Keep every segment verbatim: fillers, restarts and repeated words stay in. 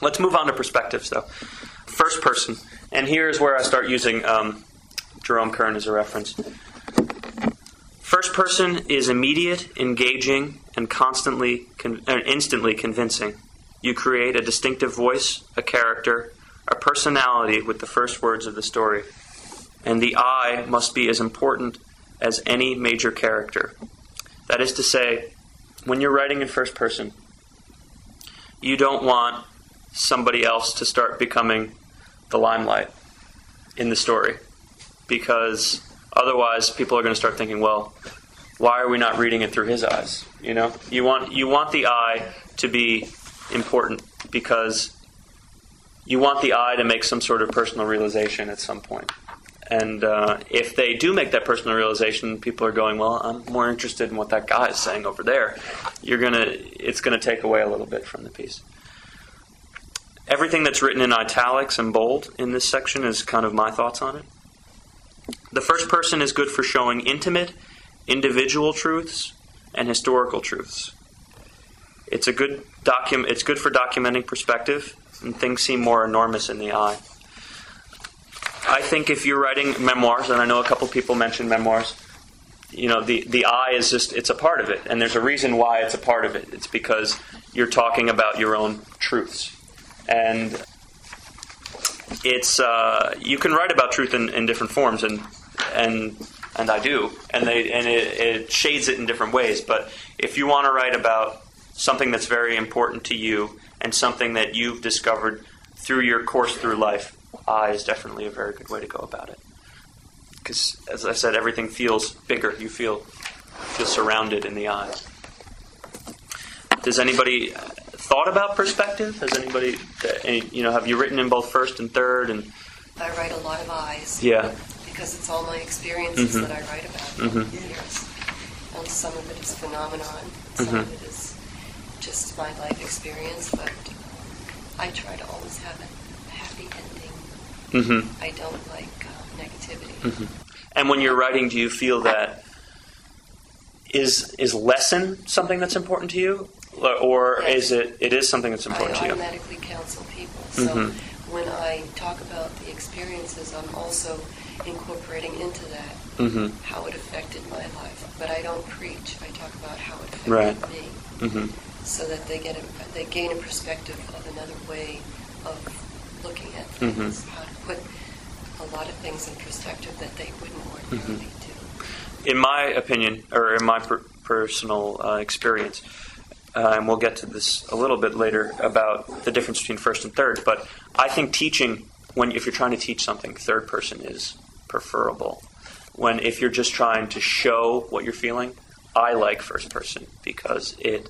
Let's move on to perspectives, though. First person. And here's where I start using um, Jerome Kern as a reference. First person is immediate, engaging, and constantly, con- uh, instantly convincing. You create a distinctive voice, a character, a personality with the first words of the story. And the I must be as important as any major character. That is to say, when you're writing in first person, you don't want somebody else to start becoming the limelight in the story. Because otherwise people are going to start thinking, well, why are we not reading it through his eyes? You know, you want you want the I to be important because you want the I to make some sort of personal realization at some point. And uh, if they do make that personal realization, people are going, well, I'm more interested in what that guy is saying over there. You're gonna, it's going to take away a little bit from the piece. Everything that's written in italics and bold in this section is kind of my thoughts on it. The first person is good for showing intimate, individual truths and historical truths. It's a good docu- It's good for documenting perspective, and things seem more enormous in the eye. I think if you're writing memoirs, and I know a couple people mentioned memoirs, you know, the, the I is just, it's a part of it. And there's a reason why it's a part of it. It's because you're talking about your own truths. And it's, uh, you can write about truth in, in different forms, and and and I do. And they and it, it shades it in different ways. But if you want to write about something that's very important to you and something that you've discovered through your course through life, I is definitely a very good way to go about it. Because, as I said, everything feels bigger. You feel feel surrounded in the eye. Does anybody thought about perspective? Has anybody, you know, have you written in both first and third? And I write a lot of I's. Yeah. Because it's all my experiences mm-hmm. that I write about mm-hmm. over the years. And some of it is phenomenon. Some mm-hmm. of it is just my life experience. But I try to always have a happy ending. Mm-hmm. I don't like uh, negativity. Mm-hmm. And when you're writing, do you feel that is is lesson something that's important to you, or Yes. is it it is something that's important I to you? automatically counsel people. So mm-hmm. when I talk about the experiences, I'm also incorporating into that mm-hmm. how it affected my life. But I don't preach. I talk about how it affected Right. me, Mm-hmm. so that they get a, they gain a perspective of another way of looking at things. Mm-hmm. How to put a lot of things in perspective that they wouldn't ordinarily Mm-hmm. do. In my opinion, or in my per- personal uh, experience, uh, and we'll get to this a little bit later about the difference between first and third, but I think teaching, when if you're trying to teach something, third person is preferable. When if you're just trying to show what you're feeling, I like first person because it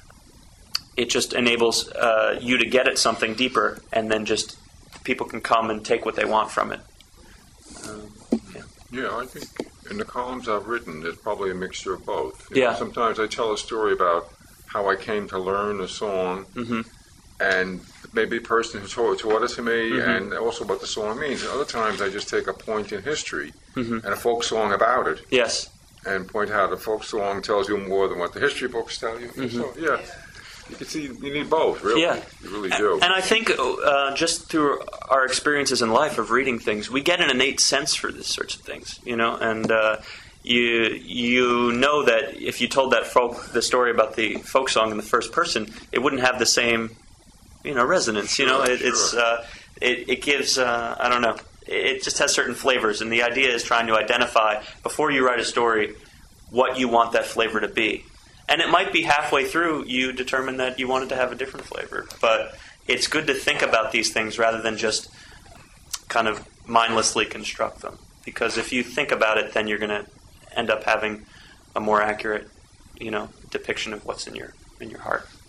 it just enables uh, you to get at something deeper, and then just people can come and take what they want from it. Um, yeah. Yeah, I think in the columns I've written, there's probably a mixture of both. You Yeah. know, sometimes I tell a story about how I came to learn a song, Mm-hmm. and maybe a person who taught, taught it to me, Mm-hmm. and also what the song means. And other times I just take a point in history Mm-hmm. and a folk song about it, Yes. and point out a folk song tells you more than what the history books tell you. Mm-hmm. So, yeah, you can see you need both, really. Yeah. You really do. And I think uh, just through our experiences in life of reading things, we get an innate sense for these sorts of things, you know. And uh, you you know that if you told that folk the story about the folk song in the first person, it wouldn't have the same, you know, resonance. Sure, you know, it, sure. it's uh, it, it gives uh, I don't know. It just has certain flavors, and the idea is trying to identify before you write a story what you want that flavor to be. And it might be halfway through you determine that you want it to have a different flavor. But it's good to think about these things rather than just kind of mindlessly construct them. Because if you think about it, then you're going to end up having a more accurate, you know, depiction of what's in your in your heart.